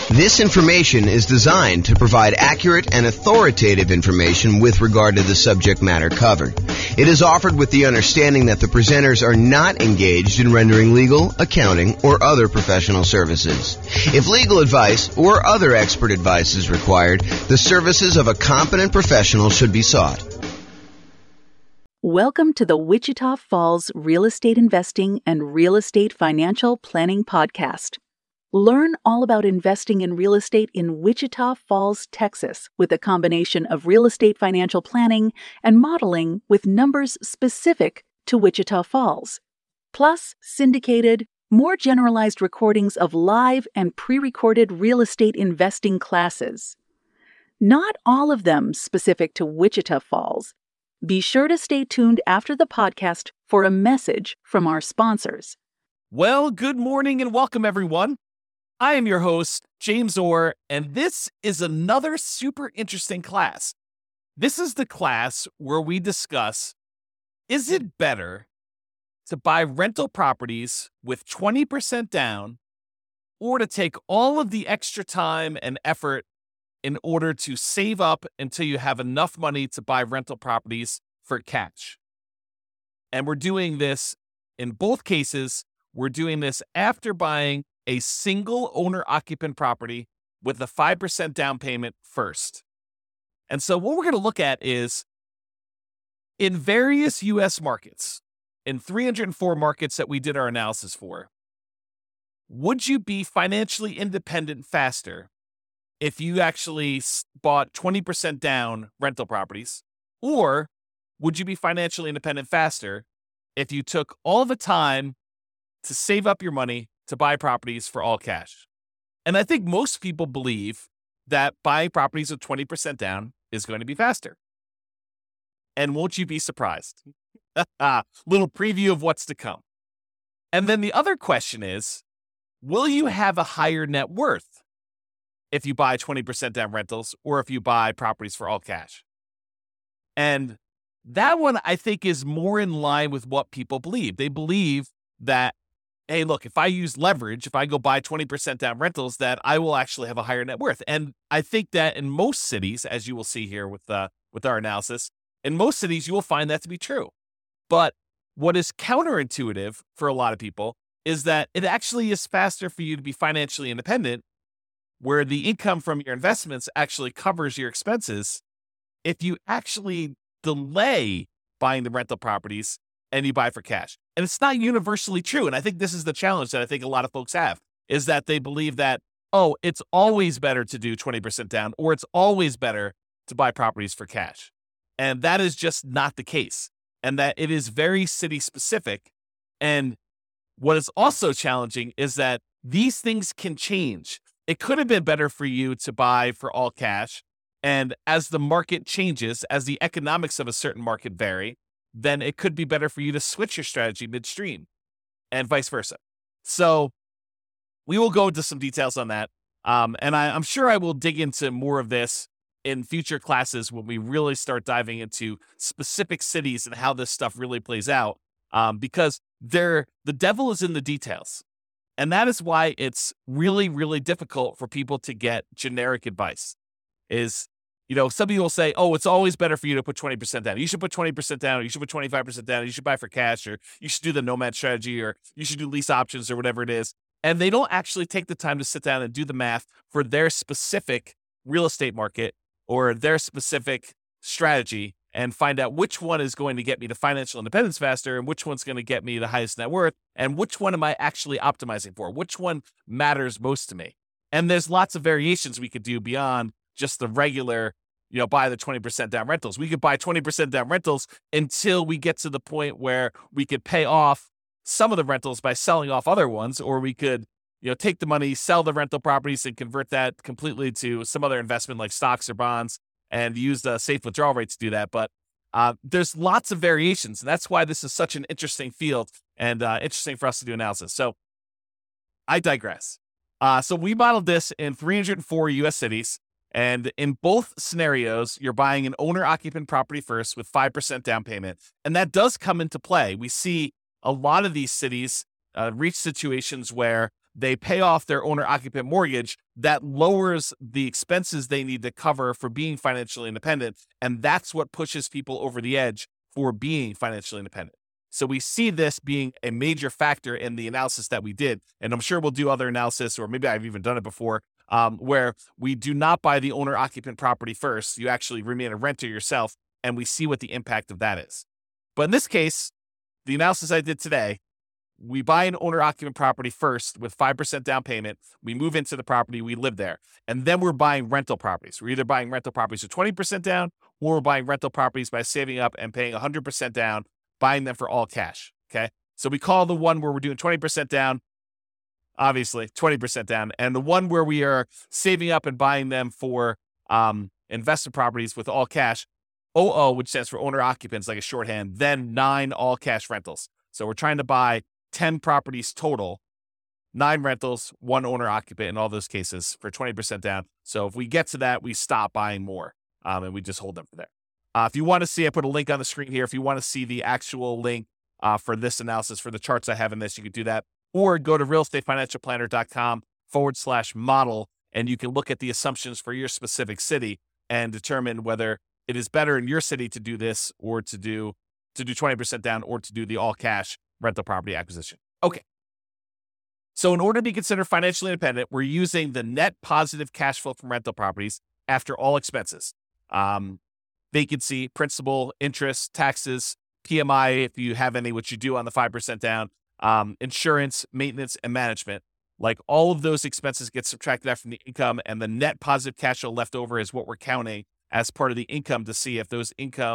This information is designed to provide accurate and authoritative information with regard to the subject matter covered. It is offered with the understanding that the presenters are not engaged in rendering legal, accounting, or other professional services. If legal advice or other expert advice is required, the services of a competent professional should be sought. Welcome to the Wichita Falls Real Estate Investing and Real Estate Financial Planning Podcast. Learn all about investing in real estate in Wichita Falls, Texas, with a combination of real estate financial planning and modeling with numbers specific to Wichita Falls, plus syndicated, more generalized recordings of live and pre-recorded real estate investing classes. Not all of them specific to Wichita Falls. Be sure to stay tuned after the podcast for a message from our sponsors. Well, good morning and welcome, everyone. I am your host, James Orr, and this is another super interesting class. This is the class where we discuss, is it better to buy rental properties with 20% down or to take all of the extra time and effort in order to save up until you have enough money to buy rental properties for cash? And we're doing this in both cases. We're doing this after buying a single owner-occupant property with a 5% down payment first. And so what we're going to look at is, in various U.S. markets, in 304 markets that we did our analysis for, would you be financially independent faster if you actually bought 20% down rental properties? Or would you be financially independent faster if you took all the time to save up your money to buy properties for all cash? And I think most people believe that buying properties with 20% down is going to be faster. And won't you be surprised? Little preview of what's to come. And then the other question is, will you have a higher net worth if you buy 20% down rentals or if you buy properties for all cash? And that one, I think, is more in line with what people believe. They believe that, hey, look, if I use leverage, if I go buy 20% down rentals, that I will actually have a higher net worth. And I think that in most cities, as you will see here with our analysis, in most cities, you will find that to be true. But what is counterintuitive for a lot of people is that it actually is faster for you to be financially independent, where the income from your investments actually covers your expenses, if you actually delay buying the rental properties and you buy for cash. And it's not universally true. And I think this is the challenge that I think a lot of folks have, is that they believe that, oh, it's always better to do 20% down, or it's always better to buy properties for cash. And that is just not the case. And that it is very city specific. And what is also challenging is that these things can change. It could have been better for you to buy for all cash. And as the market changes, as the economics of a certain market vary, then it could be better for you to switch your strategy midstream and vice versa. So we will go into some details on that. And I'm sure I will dig into more of this in future classes when we really start diving into specific cities and how this stuff really plays out, because the devil is in the details. And that is why it's really, really difficult for people to get generic advice. Some people say, oh, it's always better for you to put 20% down. You should put 20% down, or you should put 25% down, or you should buy for cash, or you should do the nomad strategy, or you should do lease options, or whatever it is. And they don't actually take the time to sit down and do the math for their specific real estate market or their specific strategy and find out which one is going to get me to financial independence faster and which one's going to get me the highest net worth and which one am I actually optimizing for, which one matters most to me. And there's lots of variations we could do beyond just the regular, buy the 20% down rentals. We could buy 20% down rentals until we get to the point where we could pay off some of the rentals by selling off other ones, or we could, take the money, sell the rental properties and convert that completely to some other investment like stocks or bonds and use the safe withdrawal rate to do that. But there's lots of variations. And that's why this is such an interesting field and interesting for us to do analysis. So I digress. So we modeled this in 304 U.S. cities. And in both scenarios, you're buying an owner-occupant property first with 5% down payment. And that does come into play. We see a lot of these cities reach situations where they pay off their owner-occupant mortgage. That lowers the expenses they need to cover for being financially independent, and that's what pushes people over the edge for being financially independent. So we see this being a major factor in the analysis that we did, and I'm sure we'll do other analysis, or maybe I've even done it before, where we do not buy the owner-occupant property first. You actually remain a renter yourself, and we see what the impact of that is. But in this case, the analysis I did today, we buy an owner-occupant property first with 5% down payment. We move into the property, we live there. And then we're buying rental properties. We're either buying rental properties with 20% down, or we're buying rental properties by saving up and paying 100% down, buying them for all cash, okay? So we call the one where we're doing 20% down, obviously, 20% down. And the one where we are saving up and buying them for investment properties with all cash, OO, which stands for owner-occupants, like a shorthand, then 9 all-cash rentals. So we're trying to buy 10 properties total, 9 rentals, 1 owner-occupant in all those cases for 20% down. So if we get to that, we stop buying more, and we just hold them for there. If you want to see, I put a link on the screen here. If you want to see the actual link for this analysis, for the charts I have in this, you can do that. Or go to realestatefinancialplanner.com/model, and you can look at the assumptions for your specific city and determine whether it is better in your city to do this, or to do 20% down, or to do the all-cash rental property acquisition. Okay. So in order to be considered financially independent, we're using the net positive cash flow from rental properties after all expenses. Vacancy, principal, interest, taxes, PMI, if you have any, which you do on the 5% down, insurance, maintenance, and management. Like, all of those expenses get subtracted out from the income, and the net positive cash flow left over is what we're counting as part of the income to see if that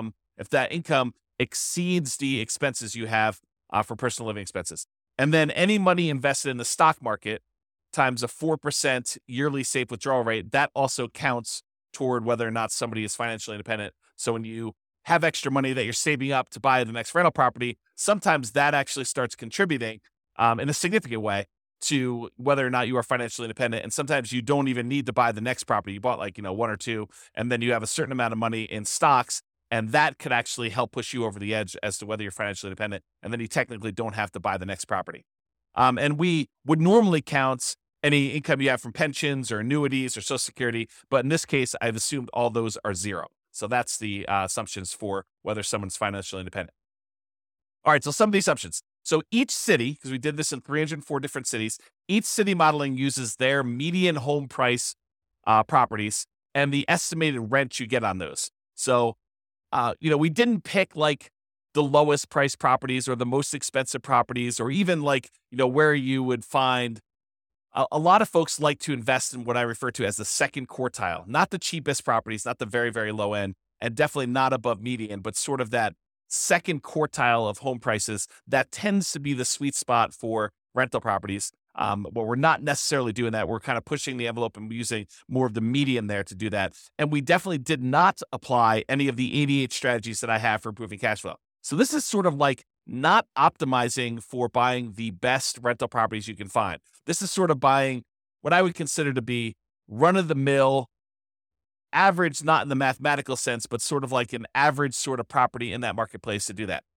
income exceeds the expenses you have for personal living expenses. And then any money invested in the stock market times a 4% yearly safe withdrawal rate, that also counts toward whether or not somebody is financially independent. So when you have extra money that you're saving up to buy the next rental property, sometimes that actually starts contributing in a significant way to whether or not you are financially independent. And sometimes you don't even need to buy the next property. You bought 1 or 2, and then you have a certain amount of money in stocks, and that could actually help push you over the edge as to whether you're financially independent. And then you technically don't have to buy the next property. And we would normally count any income you have from pensions or annuities or Social Security, but in this case, I've assumed all those are 0. So that's the assumptions for whether someone's financially independent. All right, so some of the assumptions. So each city, because we did this in 304 different cities, each city modeling uses their median home price properties and the estimated rent you get on those. So, we didn't pick the lowest price properties or the most expensive properties, or even where you would find. A lot of folks like to invest in what I refer to as the second quartile, not the cheapest properties, not the very, very low end, and definitely not above median, but sort of that second quartile of home prices. That tends to be the sweet spot for rental properties. But we're not necessarily doing that. We're kind of pushing the envelope and using more of the median there to do that. And we definitely did not apply any of the 88 strategies that I have for improving cash flow. So this is sort of not optimizing for buying the best rental properties you can find. This is sort of buying what I would consider to be run-of-the-mill, average, not in the mathematical sense, but sort of like an average sort of property in that marketplace to do that.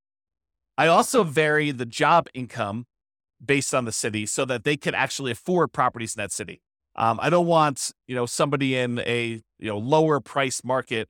I also vary the job income based on the city so that they can actually afford properties in that city. I don't want, somebody in a, lower price market,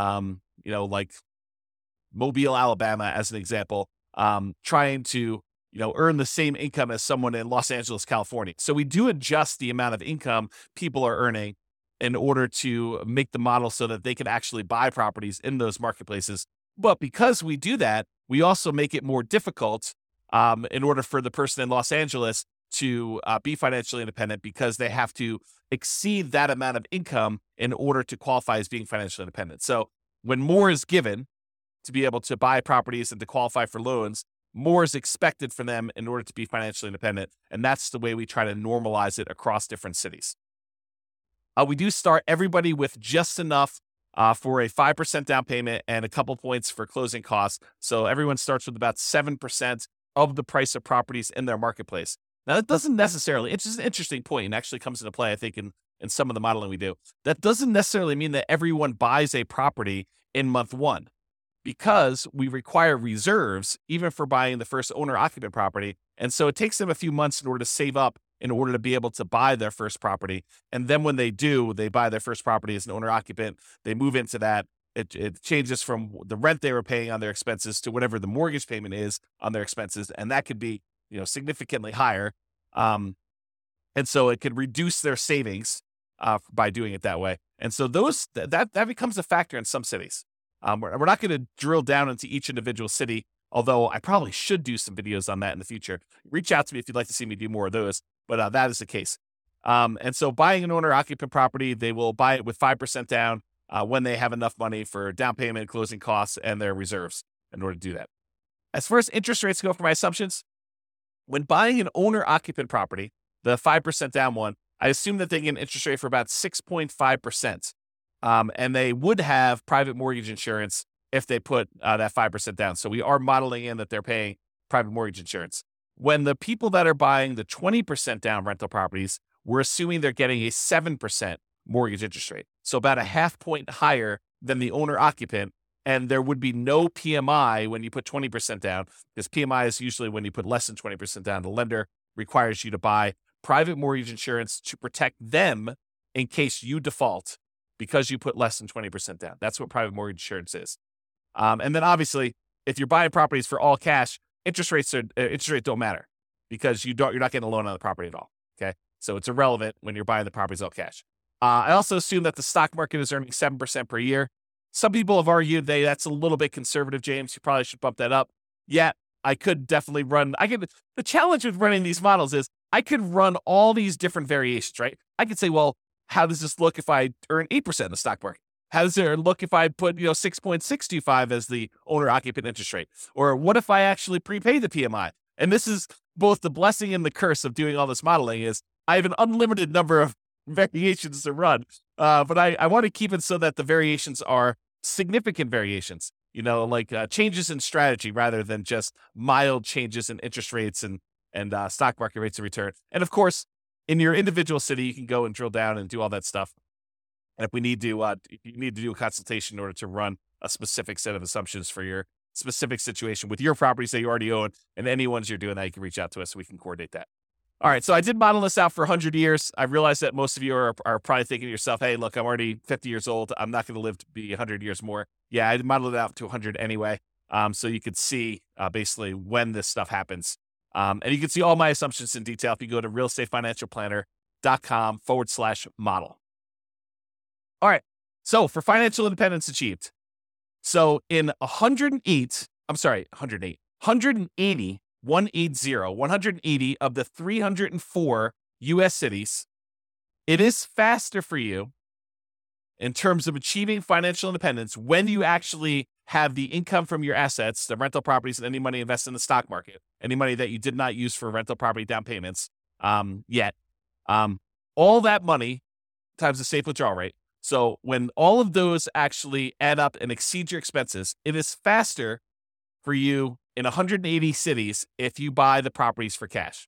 like Mobile, Alabama, as an example, trying to, earn the same income as someone in Los Angeles, California. So we do adjust the amount of income people are earning in order to make the model so that they can actually buy properties in those marketplaces. But because we do that, we also make it more difficult in order for the person in Los Angeles to be financially independent, because they have to exceed that amount of income in order to qualify as being financially independent. So when more is given to be able to buy properties and to qualify for loans, more is expected from them in order to be financially independent. And that's the way we try to normalize it across different cities. We do start everybody with just enough for a 5% down payment and a couple points for closing costs. So everyone starts with about 7% of the price of properties in their marketplace. Now, that doesn't necessarily, it's just an interesting point and actually comes into play, I think, in some of the modeling we do. That doesn't necessarily mean that everyone buys a property in month 1, because we require reserves even for buying the first owner-occupant property. And so it takes them a few months in order to save up in order to be able to buy their first property. And then when they do, they buy their first property as an owner occupant. They move into that. It changes from the rent they were paying on their expenses to whatever the mortgage payment is on their expenses. And that could be, significantly higher. And so it could reduce their savings by doing it that way. And so that becomes a factor in some cities. We're not going to drill down into each individual city, although I probably should do some videos on that in the future. Reach out to me if you'd like to see me do more of those, but that is the case. And so buying an owner-occupant property, they will buy it with 5% down when they have enough money for down payment, closing costs, and their reserves in order to do that. As far as interest rates go for my assumptions, when buying an owner-occupant property, the 5% down one, I assume that they get an interest rate for about 6.5%. And they would have private mortgage insurance if they put that 5% down. So we are modeling in that they're paying private mortgage insurance. When the people that are buying the 20% down rental properties, we're assuming they're getting a 7% mortgage interest rate. So about a half point higher than the owner occupant. And there would be no PMI when you put 20% down, because PMI is usually when you put less than 20% down. The lender requires you to buy private mortgage insurance to protect them in case you default because you put less than 20% down. That's what private mortgage insurance is. And then obviously, if you're buying properties for all cash, interest rates don't matter because you're not getting a loan on the property at all. Okay, so it's irrelevant when you're buying the properties all cash. I also assume that the stock market is earning 7% per year. Some people have argued that's a little bit conservative, James. You probably should bump that up. Yeah, I could definitely run. The challenge with running these models is I could run all these different variations, right? I could say, well, how does this look if I earn 8% in the stock market? How does it look if I put 6.625 as the owner-occupant interest rate? Or what if I actually prepay the PMI? And this is both the blessing and the curse of doing all this modeling is I have an unlimited number of variations to run. But I want to keep it so that the variations are significant variations, like changes in strategy rather than just mild changes in interest rates and stock market rates of return. And of course, in your individual city, you can go and drill down and do all that stuff. And if you need to do a consultation in order to run a specific set of assumptions for your specific situation with your properties that you already own and any ones you're doing that, you can reach out to us so we can coordinate that. All right, so I did model this out for 100 years. I realize that most of you are probably thinking to yourself, hey, look, I'm already 50 years old. I'm not going to live to be 100 years more. Yeah, I modeled it out to 100 anyway, so you could see basically when this stuff happens. And you can see all my assumptions in detail if you go to realestatefinancialplanner.com/model. All right, so for financial independence achieved. So in 180 of the 304 U.S. cities, it is faster for you in terms of achieving financial independence when you actually have the income from your assets, the rental properties, and any money invested in the stock market, any money that you did not use for rental property down payments yet. All that money times the safe withdrawal rate. So when all of those actually add up and exceed your expenses, it is faster for you in 180 cities if you buy the properties for cash.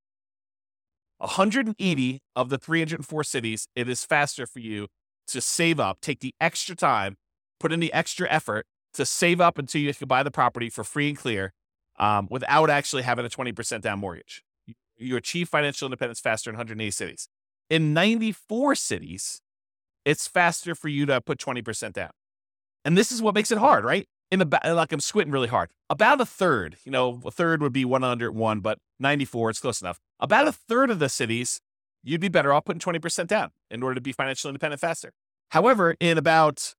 180 of the 304 cities, it is faster for you to save up, take the extra time, put in the extra effort to save up until you can buy the property for free and clear without actually having a 20% down mortgage. You achieve financial independence faster in 180 cities. In 94 cities, it's faster for you to put 20% down. And this is what makes it hard, right? Like I'm squinting really hard. About a third, a third would be 101, but 94, it's close enough. About a third of the cities, you'd be better off putting 20% down in order to be financially independent faster. However, in about,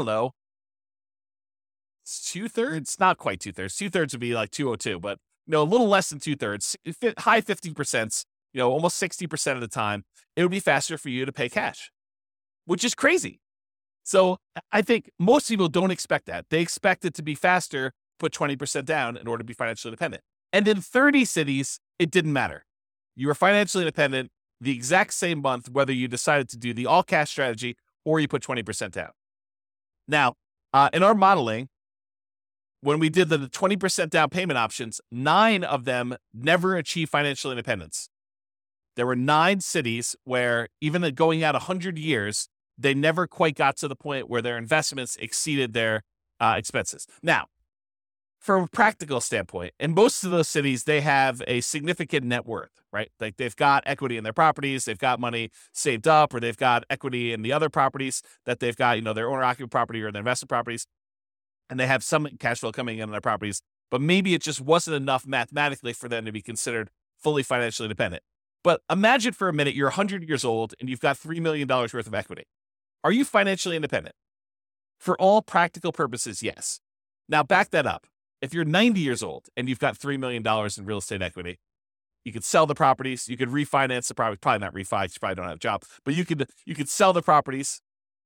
two-thirds, not quite two-thirds. Two-thirds would be like 202, but a little less than two-thirds, high 50%, almost 60% of the time, it would be faster for you to pay cash, which is crazy. So I think most people don't expect that. They expect it to be faster, put 20% down in order to be financially independent. And in 30 cities, it didn't matter. You were financially independent the exact same month, whether you decided to do the all cash strategy or you put 20% down. Now, in our modeling, when we did the 20% down payment options, 9 of them never achieved financial independence. There were 9 cities where even going out 100 years, they never quite got to the point where their investments exceeded their expenses. Now, from a practical standpoint, in most of those cities, they have a significant net worth, right? Like they've got equity in their properties, they've got money saved up, or they've got equity in the other properties that they've got, their owner-occupied property or their investment properties, and they have some cash flow coming in on their properties, but maybe it just wasn't enough mathematically for them to be considered fully financially independent. But imagine for a minute, you're 100 years old and you've got $3 million worth of equity. Are you financially independent? For all practical purposes, yes. Now back that up. If you're 90 years old and you've got $3 million in real estate equity, you could sell the properties, you could refinance the property, probably not refi, you probably don't have a job, but you could sell the properties.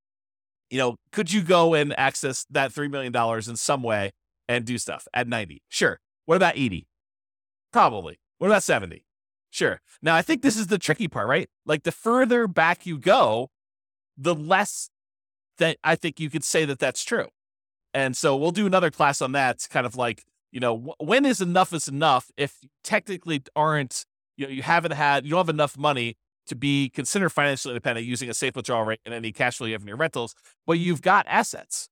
Could you go and access that $3 million in some way and do stuff at 90? Sure. What about 80? Probably. What about 70? Sure. Now, I think this is the tricky part, right? Like the further back you go, the less that I think you could say that that's true. And so we'll do another class on that. It's kind of like, when is enough if you technically aren't, you don't have enough money to be considered financially independent using a safe withdrawal rate and any cash flow you have in your rentals, but you've got assets.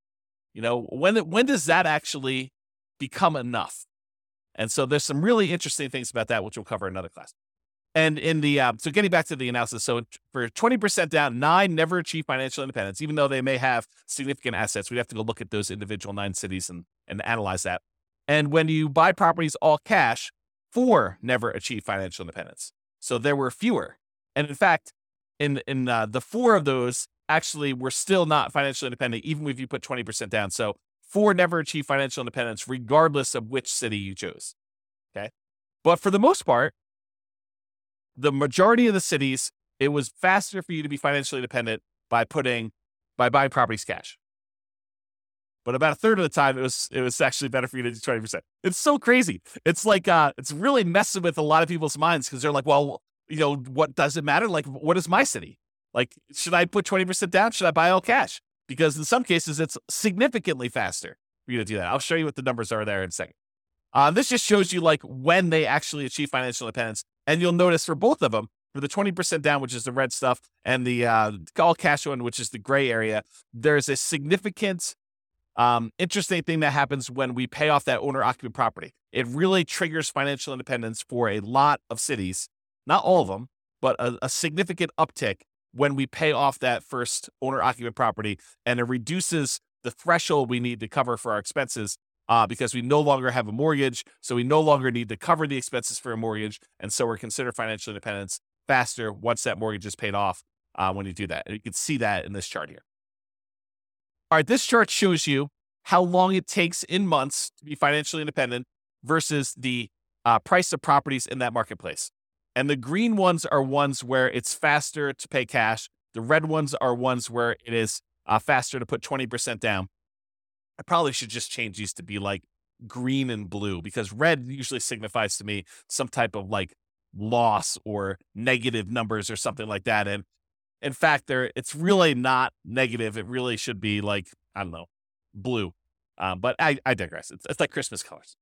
When does that actually become enough? And so there's some really interesting things about that, which we'll cover in another class. And in the, so getting back to the analysis, so for 20% down, 9 never achieve financial independence, even though they may have significant assets. We'd have to go look at those individual 9 cities and analyze that. And when you buy properties all cash, 4 never achieve financial independence. So there were fewer. And in fact, in the 4 of those actually were still not financially independent, even if you put 20% down. So 4 never achieve financial independence, regardless of which city you chose. Okay. But for the most part, the majority of the cities, it was faster for you to be financially independent by buying properties cash. But about a third of the time, it was actually better for you to do 20%. It's so crazy. It's like, it's really messing with a lot of people's minds because they're like, well, what does it matter? Like, what is my city? Like, should I put 20% down? Should I buy all cash? Because in some cases, it's significantly faster for you to do that. I'll show you what the numbers are there in a second. This just shows you like when they actually achieve financial independence. And you'll notice for both of them, for the 20% down, which is the red stuff, and the all cash one, which is the gray area, there's a significant interesting thing that happens when we pay off that owner-occupied property. It really triggers financial independence for a lot of cities, not all of them, but a significant uptick when we pay off that first owner-occupied property, and it reduces the threshold we need to cover for our expenses because we no longer have a mortgage, so we no longer need to cover the expenses for a mortgage, and so we're considered financial independence faster once that mortgage is paid off when you do that. And you can see that in this chart here. All right, this chart shows you how long it takes in months to be financially independent versus the price of properties in that marketplace. And the green ones are ones where it's faster to pay cash. The red ones are ones where it is faster to put 20% down. I probably should just change these to be like green and blue because red usually signifies to me some type of like loss or negative numbers or something like that. And in fact, it's really not negative. It really should be like, I don't know, blue. But I digress. It's like Christmas colors.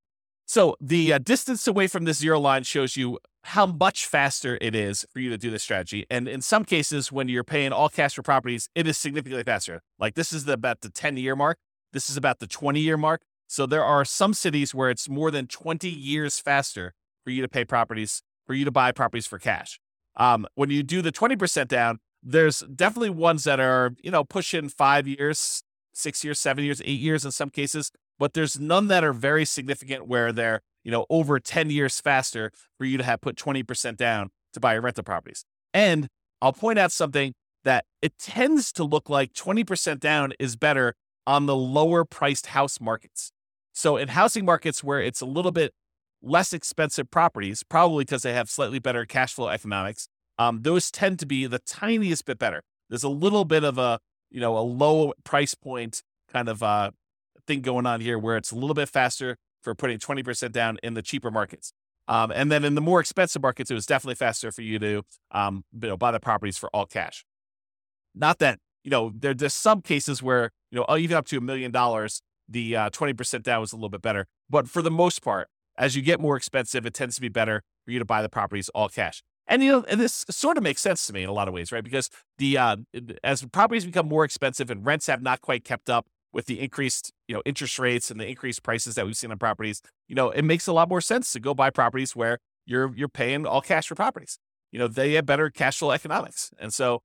So the distance away from this zero line shows you how much faster it is for you to do this strategy. And in some cases, when you're paying all cash for properties, it is significantly faster. Like this is about the 10-year mark. This is about the 20-year mark. So there are some cities where it's more than 20 years faster for you to pay properties, for you to buy properties for cash. When you do the 20% down, there's definitely ones that are, pushing 5 years, 6 years, 7 years, 8 years in some cases, but there's none that are very significant where they're, over 10 years faster for you to have put 20% down to buy your rental properties. And I'll point out something that it tends to look like 20% down is better on the lower priced house markets. So in housing markets where it's a little bit less expensive properties, probably because they have slightly better cash flow economics, those tend to be the tiniest bit better. There's a little bit of a low price point kind of thing going on here where it's a little bit faster for putting 20% down in the cheaper markets. And then in the more expensive markets, it was definitely faster for you to buy the properties for all cash. Not that, there's some cases where, even up to $1 million, the 20% down was a little bit better. But for the most part, as you get more expensive, it tends to be better for you to buy the properties all cash. And, and this sort of makes sense to me in a lot of ways, right? Because as properties become more expensive and rents have not quite kept up with the increased, interest rates and the increased prices that we've seen on properties, it makes a lot more sense to go buy properties where you're paying all cash for properties. They have better cash flow economics. And so,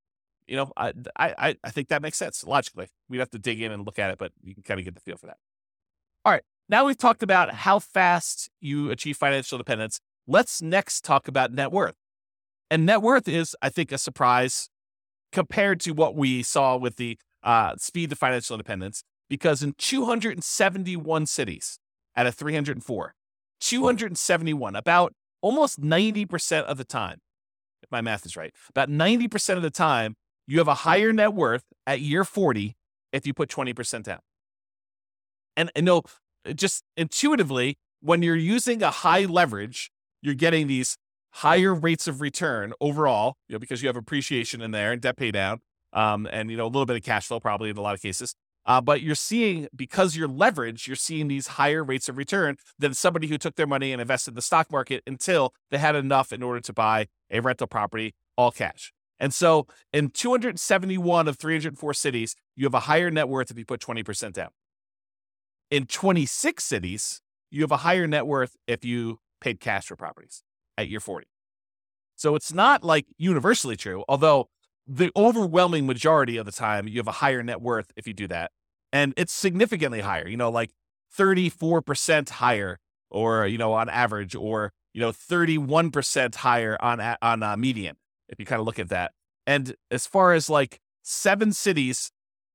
I think that makes sense logically. We'd have to dig in and look at it, but you can kind of get the feel for that. All right. Now we've talked about how fast you achieve financial independence. Let's next talk about net worth. And net worth is, I think, a surprise compared to what we saw with the speed to financial independence, because in 271 cities out of 304, 271, about almost 90% of the time, if my math is right, about 90% of the time, you have a higher net worth at year 40 if you put 20% down. And just intuitively, when you're using a high leverage, you're getting these higher rates of return overall, because you have appreciation in there and debt pay down, and a little bit of cash flow probably in a lot of cases. But you're seeing, because you're leveraged, you're seeing these higher rates of return than somebody who took their money and invested in the stock market until they had enough in order to buy a rental property all cash. And so in 271 of 304 cities, you have a higher net worth if you put 20% down. In 26 cities, you have a higher net worth if you paid cash for properties at year 40. So it's not like universally true, although the overwhelming majority of the time, you have a higher net worth if you do that. And it's significantly higher, like 34% higher, or, on average, or, 31% higher on median, if you kind of look at that. And as far as like 7 cities,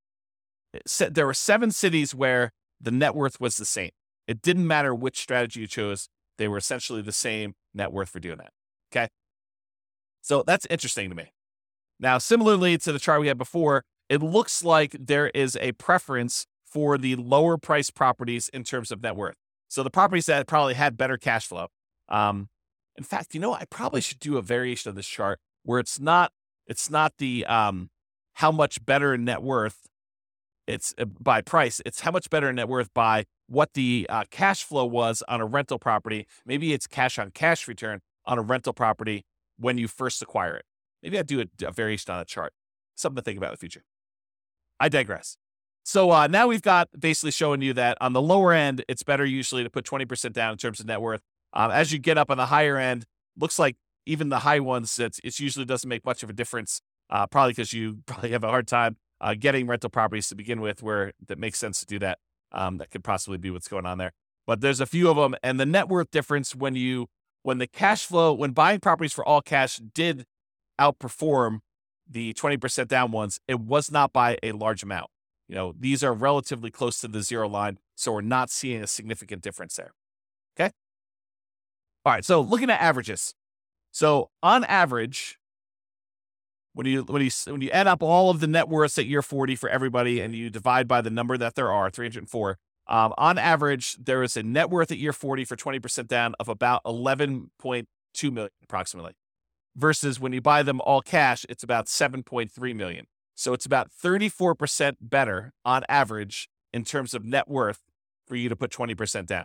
there were 7 cities where the net worth was the same. It didn't matter which strategy you chose. They were essentially the same net worth for doing that. Okay. So that's interesting to me. Now, similarly to the chart we had before, it looks like there is a preference for the lower priced properties in terms of net worth. So the properties that probably had better cash flow. In fact, I probably should do a variation of this chart where it's not the how much better net worth it's by price. It's how much better net worth by what the cash flow was on a rental property. Maybe it's cash on cash return on a rental property when you first acquire it. Maybe I'd do a variation on a chart. Something to think about in the future. I digress. So now we've got basically showing you that on the lower end, it's better usually to put 20% down in terms of net worth. As you get up on the higher end, looks like even the high ones, it usually doesn't make much of a difference, probably because you probably have a hard time getting rental properties to begin with where that makes sense to do that. That could possibly be what's going on there. But there's a few of them. And the net worth difference when the cash flow, when buying properties for all cash did outperform the 20% down ones, it was not by a large amount. These are relatively close to the zero line, so we're not seeing a significant difference there. Okay. All right. So looking at averages. So on average, when you add up all of the net worths at year 40 for everybody and you divide by the number that there are, 304, on average, there is a net worth at year 40 for 20% down of about 11.2 million approximately. Versus when you buy them all cash, it's about 7.3 million. So it's about 34% better on average in terms of net worth for you to put 20% down.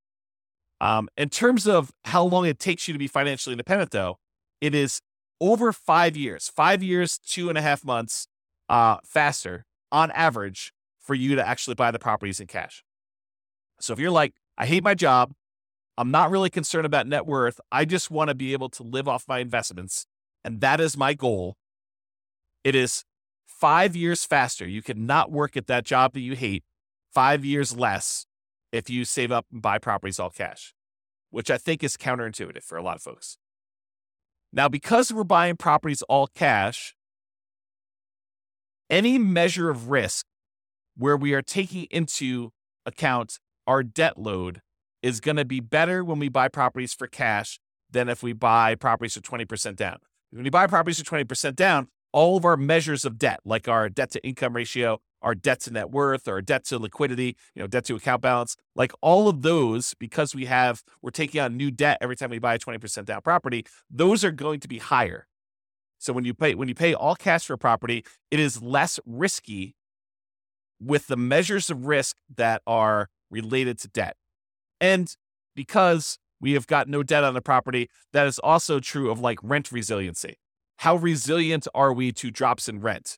In terms of how long it takes you to be financially independent, though, it is over 5 years, 2.5 months faster on average for you to actually buy the properties in cash. So if you're like, I hate my job, I'm not really concerned about net worth, I just want to be able to live off my investments, and that is my goal, it is 5 years faster. You cannot work at that job that you hate 5 years less if you save up and buy properties all cash, which I think is counterintuitive for a lot of folks. Now, because we're buying properties all cash, any measure of risk where we are taking into account our debt load is going to be better when we buy properties for cash than if we buy properties for 20% down. When you buy properties for 20% down, all of our measures of debt, like our debt to income ratio, our debt to net worth, or debt to liquidity, debt to account balance, like all of those, because we're taking on new debt every time we buy a 20% down property, those are going to be higher. So when you pay all cash for a property, it is less risky with the measures of risk that are related to debt. And because we have got no debt on the property, that is also true of like rent resiliency. How resilient are we to drops in rent?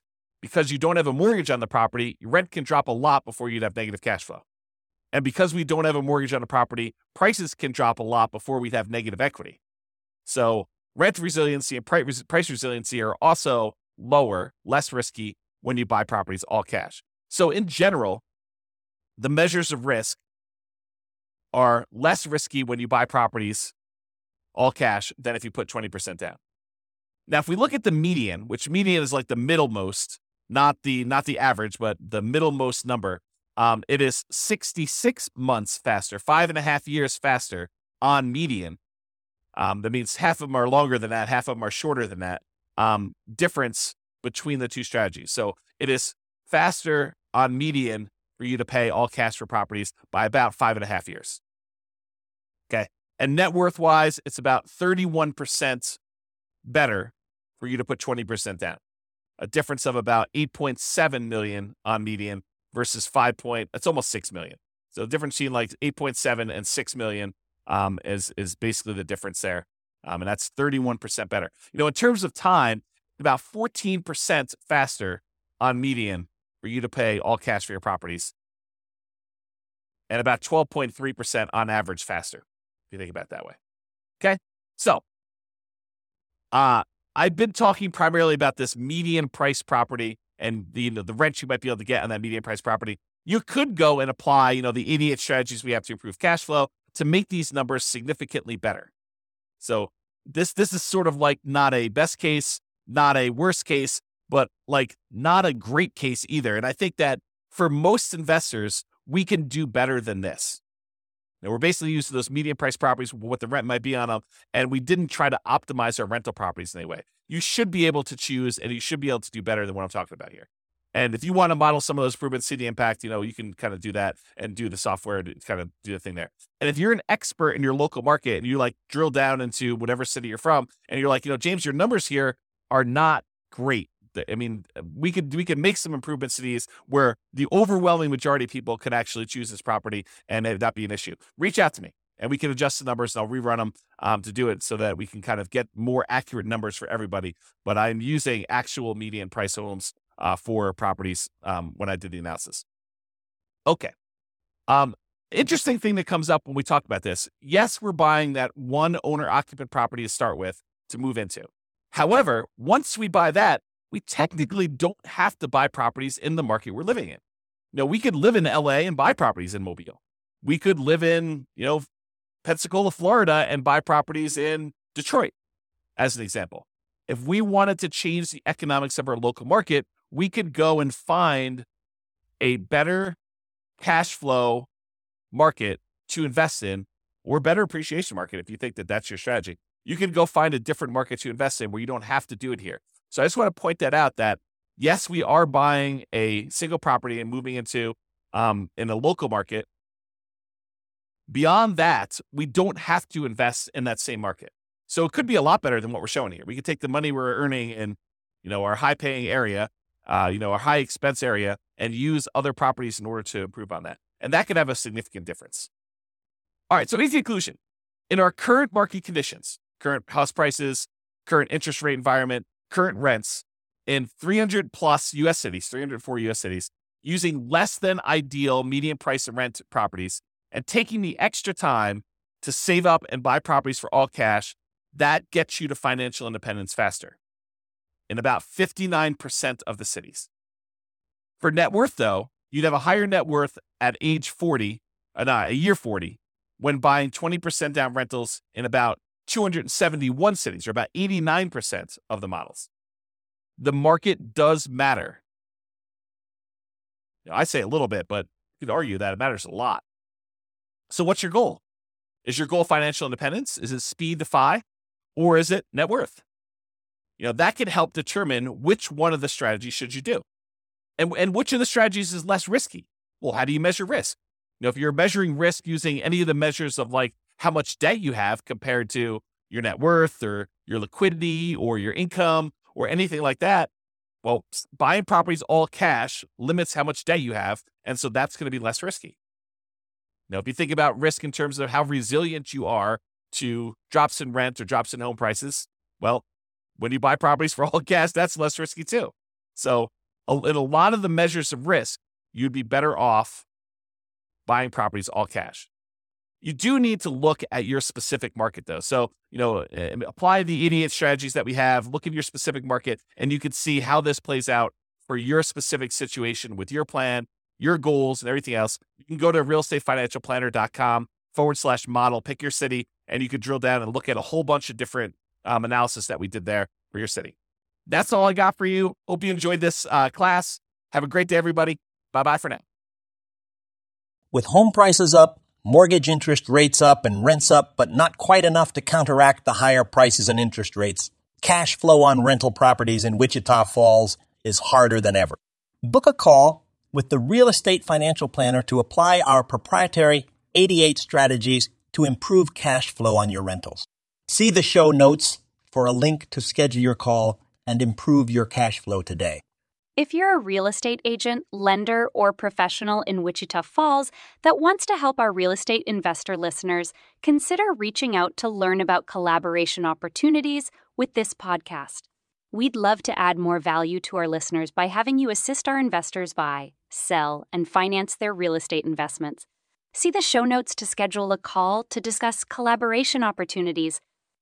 because you don't have a mortgage on the property, your rent can drop a lot before you'd have negative cash flow. And because we don't have a mortgage on the property, prices can drop a lot before we'd have negative equity. So rent resiliency and price resiliency are also lower, less risky when you buy properties all cash. So in general, the measures of risk are less risky when you buy properties all cash than if you put 20% down. Now, if we look at the median, which median is like the middlemost, not the average, but the middlemost number, it is 66 months faster, 5.5 years faster on median. That means half of them are longer than that, half of them are shorter than that. Difference between the two strategies. So it is faster on median for you to pay all cash for properties by about 5.5 years. Okay. And net worth wise, it's about 31% better for you to put 20% down. A difference of about 8.7 million on median versus it's almost 6 million. So the difference between like 8.7 and 6 million is basically the difference there. And that's 31% better. In terms of time, about 14% faster on median for you to pay all cash for your properties, and about 12.3% on average faster, if you think about it that way. Okay. So, I've been talking primarily about this median price property and the rent you might be able to get on that median price property. You could go and apply, the 88 strategies we have to improve cash flow to make these numbers significantly better. So this is sort of like not a best case, not a worst case, but like not a great case either. And I think that for most investors, we can do better than this. Now, we're basically using those median price properties, what the rent might be on them, and we didn't try to optimize our rental properties in any way. You should be able to choose, and you should be able to do better than what I'm talking about here. And if you want to model some of those improvements, see the impact, you can kind of do that and do the software to kind of do the thing there. And if you're an expert in your local market and you like drill down into whatever city you're from, and you're like, James, your numbers here are not great. I mean, we could make some improvements to these where the overwhelming majority of people could actually choose this property and it not be an issue. Reach out to me and we can adjust the numbers and I'll rerun them to do it so that we can kind of get more accurate numbers for everybody. But I'm using actual median price homes for properties when I did the analysis. Okay. Interesting thing that comes up when we talk about this. Yes, we're buying that one owner occupant property to start with to move into. However, once we buy that, we technically don't have to buy properties in the market we're living in. We could live in LA and buy properties in Mobile. We could live in, Pensacola, Florida and buy properties in Detroit, as an example. If we wanted to change the economics of our local market, we could go and find a better cash flow market to invest in, or better appreciation market if you think that that's your strategy. You can go find a different market to invest in where you don't have to do it here. So I just want to point that out that, yes, we are buying a single property and moving into in a local market. Beyond that, we don't have to invest in that same market. So it could be a lot better than what we're showing here. We could take the money we're earning in, our high paying area, our high expense area, and use other properties in order to improve on that. And that could have a significant difference. All right, so here's the conclusion. In our current market conditions, current house prices, current interest rate environment, current rents in 300 plus US cities, 304 US cities, using less than ideal median price and rent properties and taking the extra time to save up and buy properties for all cash, that gets you to financial independence faster in about 59% of the cities. For net worth, though, you'd have a higher net worth at age 40, year 40, when buying 20% down rentals in about 271 cities, or about 89% of the models. The market does matter. I say a little bit, but you could argue that it matters a lot. So what's your goal? Is your goal financial independence? Is it speed to FI? Or is it net worth? That can help determine which one of the strategies should you do. And which of the strategies is less risky? Well, how do you measure risk? If you're measuring risk using any of the measures of like how much debt you have compared to your net worth or your liquidity or your income or anything like that, well, buying properties all cash limits how much debt you have. And so that's going to be less risky. Now, if you think about risk in terms of how resilient you are to drops in rent or drops in home prices, well, when you buy properties for all cash, that's less risky too. So in a lot of the measures of risk, you'd be better off buying properties all cash. You do need to look at your specific market, though. So, apply the idiot strategies that we have, look at your specific market, and you can see how this plays out for your specific situation with your plan, your goals, and everything else. You can go to realestatefinancialplanner.com/model, pick your city, and you could drill down and look at a whole bunch of different analysis that we did there for your city. That's all I got for you. Hope you enjoyed this class. Have a great day, everybody. Bye-bye for now. With home prices up, mortgage interest rates up, and rents up, but not quite enough to counteract the higher prices and interest rates, cash flow on rental properties in Wichita Falls is harder than ever. Book a call with the Real Estate Financial Planner to apply our proprietary 88 strategies to improve cash flow on your rentals. See the show notes for a link to schedule your call and improve your cash flow today. If you're a real estate agent, lender, or professional in Wichita Falls that wants to help our real estate investor listeners, consider reaching out to learn about collaboration opportunities with this podcast. We'd love to add more value to our listeners by having you assist our investors buy, sell, and finance their real estate investments. See the show notes to schedule a call to discuss collaboration opportunities